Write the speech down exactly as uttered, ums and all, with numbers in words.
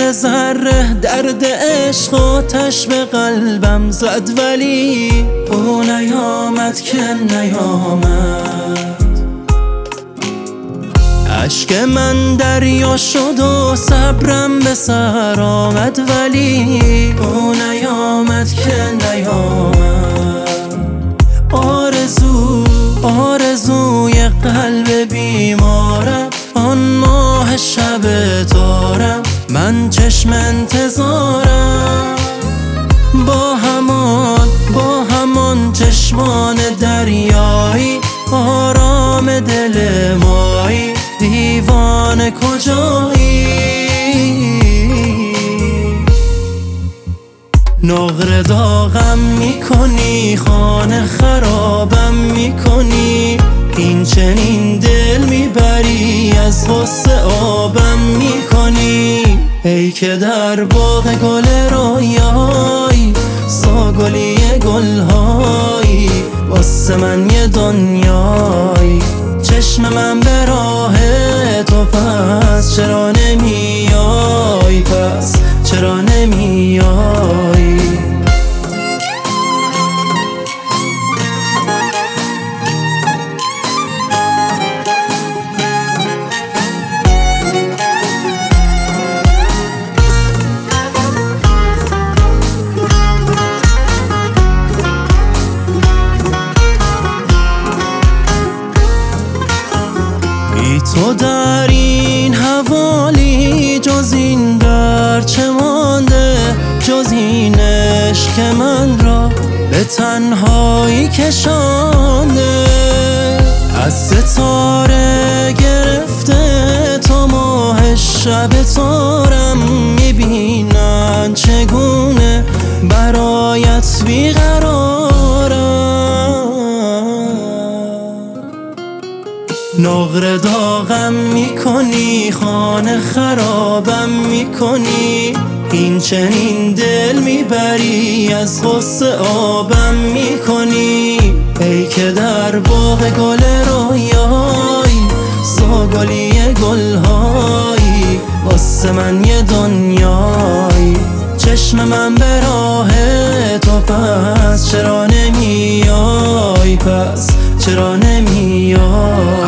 ذره ذره درد عشق آتش به قلبم زد، ولی او نیامد که نیامد. عشق من دریا شد و صبرم به سر آمد، ولی او نیامد که نیامد. آرزو آرزوی قلب بیمارم، آن ماه شب تارم، من چشم انتظارم. با همان با همان چشمان دریایی، آرام دل مایی، دیوانه کجایی؟ نقره داغم میکنی، خانه خرابم میکنی، این چنین دل میبری، از غصه آبم میکنی. ای که در باغ گل رویایی، ساگلی گلهایی، واسه من یه دنیایی. چشم من به راه تو، پس چرا نمیای؟ پس چرا نمیای؟ تو در این حوالی، جز این در چه مانده؟ جز این عشق که من را به تنهایی کشانده. از ستاره گرفته تا ماه شب تارم، میبینن چگونه برایت بیقرارم. نقره داغم میکنی، خانه خرابم میکنی، این چنین دل میبری، از غصه آبم میکنی. ای که در باغ گل رویایی، ساگلی گلهایی، واسه من یه دنیایی. چشم من به راه تو، پس چرا نمیای؟ پس چرا نمیای؟